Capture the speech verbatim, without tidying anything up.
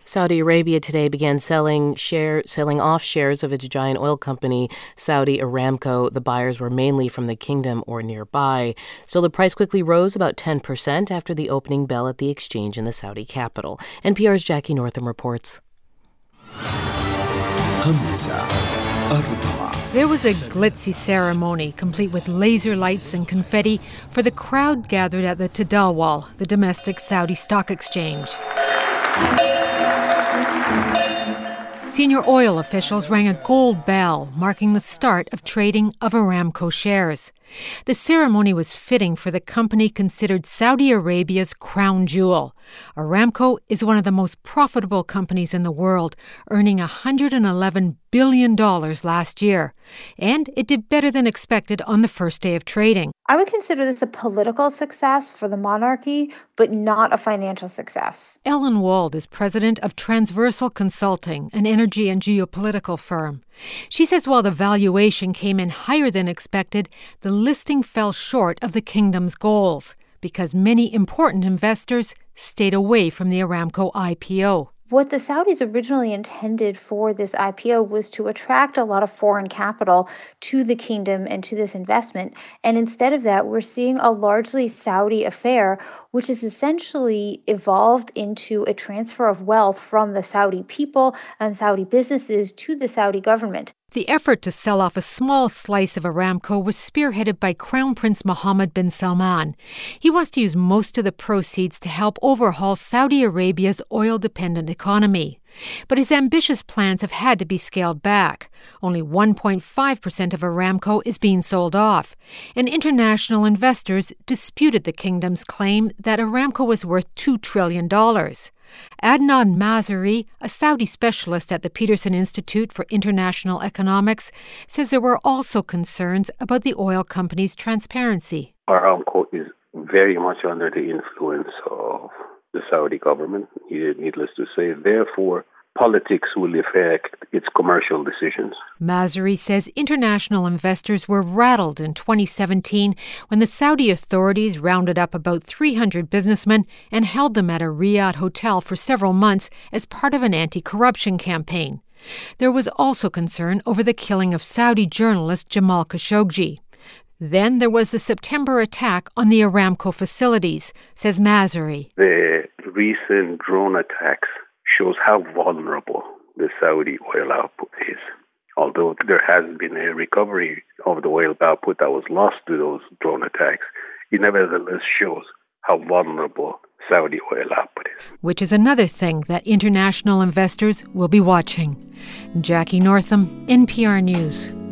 Saudi Arabia today began selling share, selling off shares of its giant oil company, Saudi Aramco. The buyers were mainly from the kingdom or nearby. So the price quickly rose about ten percent after the opening bell at the exchange in the Saudi capital. N P R's Jackie Northam reports. There was a glitzy ceremony, complete with laser lights and confetti, for the crowd gathered at the Tadawul, the domestic Saudi stock exchange. Senior oil officials rang a gold bell, marking the start of trading of Aramco shares. The ceremony was fitting for the company considered Saudi Arabia's crown jewel. Aramco is one of the most profitable companies in the world, earning one hundred eleven billion dollars last year. And it did better than expected on the first day of trading. I would consider this a political success for the monarchy, but not a financial success. Ellen Wald is president of Transversal Consulting, an energy and geopolitical firm. She says while the valuation came in higher than expected, the listing fell short of the kingdom's goals because many important investors stayed away from the Aramco I P O. What the Saudis originally intended for this I P O was to attract a lot of foreign capital to the kingdom and to this investment. And instead of that, we're seeing a largely Saudi affair, which has essentially evolved into a transfer of wealth from the Saudi people and Saudi businesses to the Saudi government. The effort to sell off a small slice of Aramco was spearheaded by Crown Prince Mohammed bin Salman. He wants to use most of the proceeds to help overhaul Saudi Arabia's oil-dependent economy. But his ambitious plans have had to be scaled back. Only one point five percent of Aramco is being sold off, and international investors disputed the kingdom's claim that Aramco was worth two trillion dollars. Adnan Mazari, a Saudi specialist at the Peterson Institute for International Economics, says there were also concerns about the oil company's transparency. Aramco is very much under the influence of the Saudi government, needless to say. Therefore, politics will affect its commercial decisions. Mazari says international investors were rattled in twenty seventeen when the Saudi authorities rounded up about three hundred businessmen and held them at a Riyadh hotel for several months as part of an anti-corruption campaign. There was also concern over the killing of Saudi journalist Jamal Khashoggi. Then there was the September attack on the Aramco facilities, says Mazari. The recent drone attacks shows how vulnerable the Saudi oil output is. Although there has been a recovery of the oil output that was lost to those drone attacks, it nevertheless shows how vulnerable Saudi oil output is. Which is another thing that international investors will be watching. Jackie Northam, N P R News.